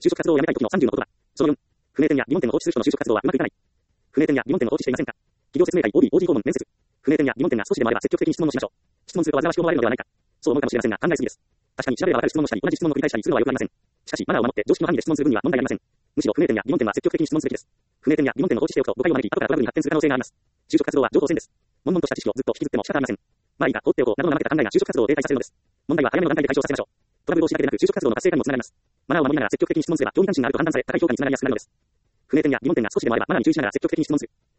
就職活動をやめたい時の30の言葉。その4、不明点や疑問点を放置する人の就職活動はうまくいかない。不明点や疑問点を放置していませんか？企業説明会 OB、OG 訪問面接。不明点や疑問点が少しでもあれば積極的に質問をしましょう。質問すると煩わしく思われるのではないか。そう思うかもしれませんが、考えすぎです。確かに調べればわかる質問をしたり、同じ質問を繰り返したりするのは良くありません。しかし、マナーを守って常識の範囲で質問する分には問題ありません。むしろ不明点や疑問点は積極的に質問すべきです。不明点や疑問点を放置しておくと誤解を招き、後からトラブルに発展する可能性があります。就職活動は情報戦です。悶々とした知識をずっと引きずっても仕方ありません。周りが放っておこうなどの怠けた考えが就職活動を停滞させるのです。問題は早めの段階で解消させましょう。トラブル防止だけでなく就職活動の活性化にもつながります。マナーを守りながら積極的に質問すれば興味関心があると判断され高い評価につながりやすくなるのです。不明点や疑問点が少しでもあればマナーに注意しながら積極的に質問する。